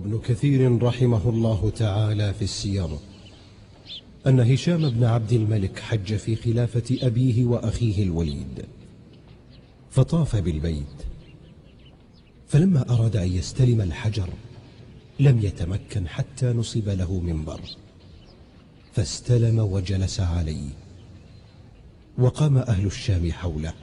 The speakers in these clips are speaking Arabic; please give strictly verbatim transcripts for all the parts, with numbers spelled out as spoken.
ابن كثير رحمه الله تعالى في السير أن هشام بن عبد الملك حج في خلافة أبيه وأخيه الوليد، فطاف بالبيت، فلما أراد أن يستلم الحجر لم يتمكن حتى نصب له منبر، فاستلم وجلس عليه، وقام أهل الشام حوله.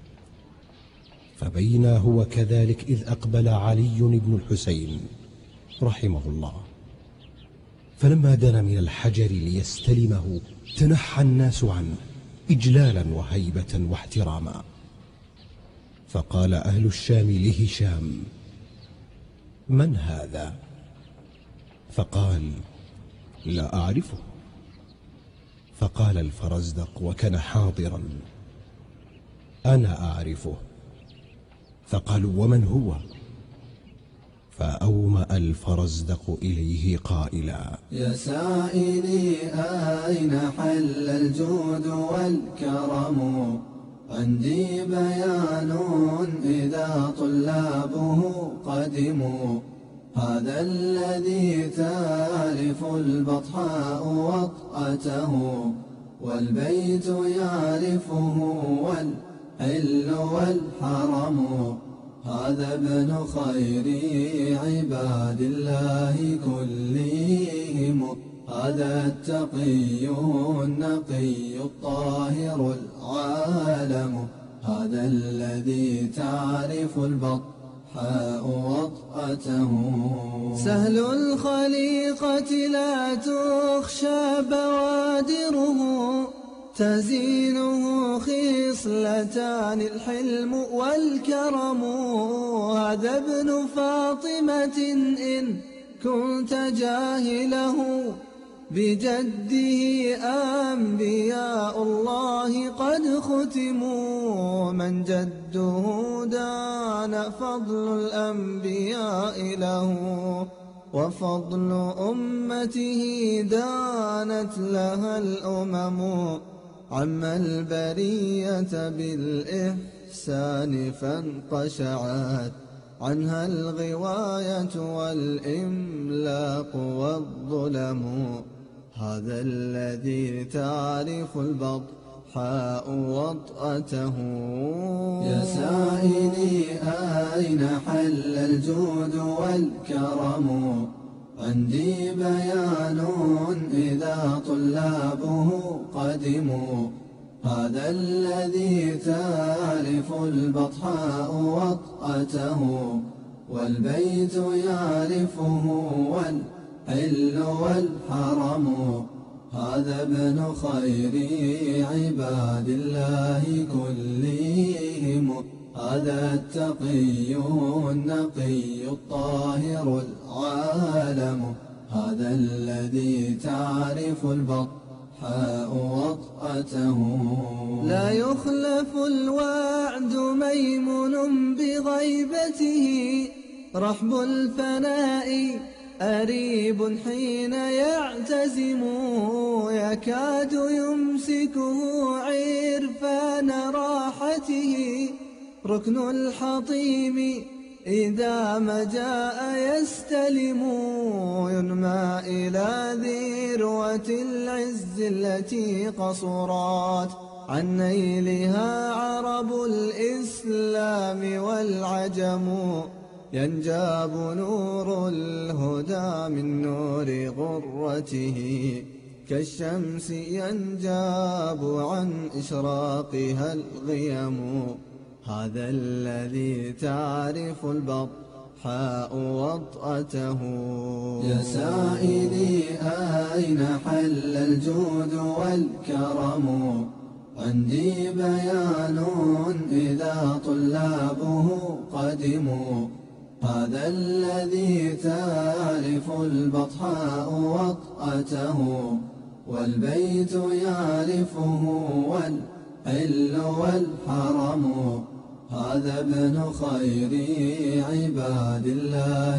فبينا هو كذلك إذ أقبل علي بن الحسين رحمه الله، فلما دنا من الحجر ليستلمه تنحى الناس عنه إجلالا وهيبة واحتراما، فقال أهل الشام لهشام: من هذا؟ فقال: لا أعرفه. فقال الفرزدق وكان حاضرا: أنا أعرفه. فقالوا: ومن هو؟ فأومأ الفرزدق إليه قائلا: يا سائلي أين حل الجود والكرم؟ عندي بيان إذا طلابه قدموا. هذا الذي تعرف البطحاء وطأته، والبيت يعرفه والحل والحرم. هذا ابن خير عباد الله كلهم، هذا التقي النقي الطاهر العالم. هذا الذي تعرف البطحاء وطأته. سهل الخليقة لا تخشى بوادره، تزينه خصلتان الحلم والكرم. هذا ابن فاطمة إن كنت جاهله، بجده أنبياء الله قد ختموا. من جده دان فضل الأنبياء له، وفضل أمته دانت لها الأمم. عم البرية بالإحسان فانقشعت عنها الغواية والإملاق والظلم. هذا الذي تعرف البطحاء وطأته. يا سائلي أين حل الجود والكرم؟ عندي بيان إذا طلابه قدموا. هذا الذي تعرف البطحاء وطأته، والبيت يعرفه والحل والحرم. هذا ابن خير عباد الله كلهم، هذا التقي النقي الطاهر العالم. هذا الذي تعرف البطحاء وطأته. لا يخلف الوعد ميمون بغيبته، رحب الفناء أريب حين يعتزم. يكاد يمسكه عرفان راحته، ركن الحطيم إذا ما جاء يستلم. ينمى إلى ذروة العز التي قصرت عن نيلها عرب الإسلام والعجم. ينجاب نور الهدى من نور غرته، كالشمس ينجاب عن إشراقها الغيم. هذا الذي تعرف البطحاء وطأته. يا سائلي أين حل الجود والكرم؟ عندي بيان إذا طلابه قدموا. هذا الذي تعرف البطحاء وطأته، والبيت يعرفه والحل والحرم. هذا ابن خير عباد الله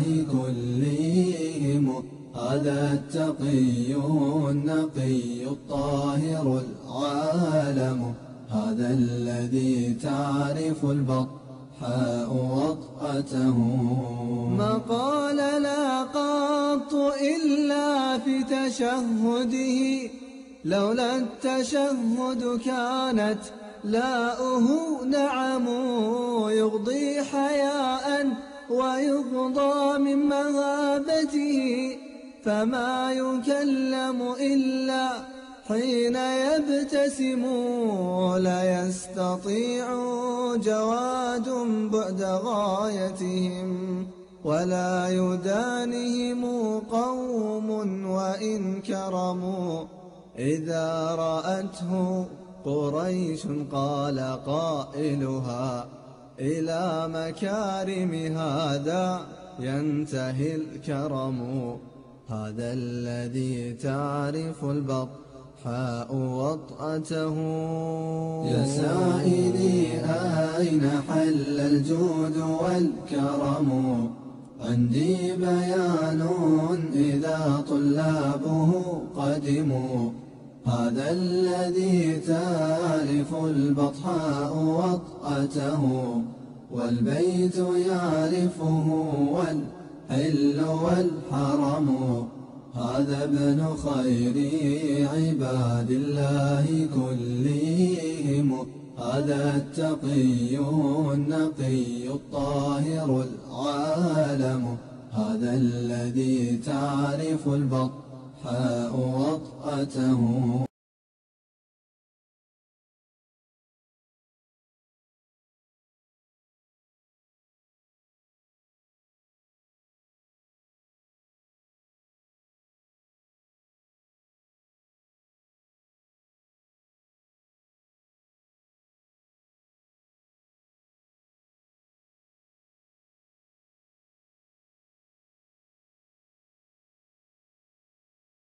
كلهم، هذا التقي النقي الطاهر العالم. هذا الذي تعرف البطحاء البطحاء وطأته. ما قال لا قط إلا في تشهده، لولا التشهد كانت لاؤه نعم. يغضي حياء ويغضى من مهابته، فما يكلم إلا حين يبتسم. لا يستطيع جواد بعد غايتهم، ولا يدانهم قوم وإن كرموا. إذا رأته قريش قال قائلها إلى مكارم هذا ينتهي الكرم. هذا الذي تعرف البطحاء وطأته. يا سائلي أين حل الجود والكرم؟ عندي بيان إذا طلابه قدموا. هذا الذي تعرف البطحاء وطأته، والبيت يعرفه والحل والحرم. هذا ابن خير عباد الله كلهم، هذا التقي النقي الطاهر العالم. هذا الذي تعرف البطحاء وطأته.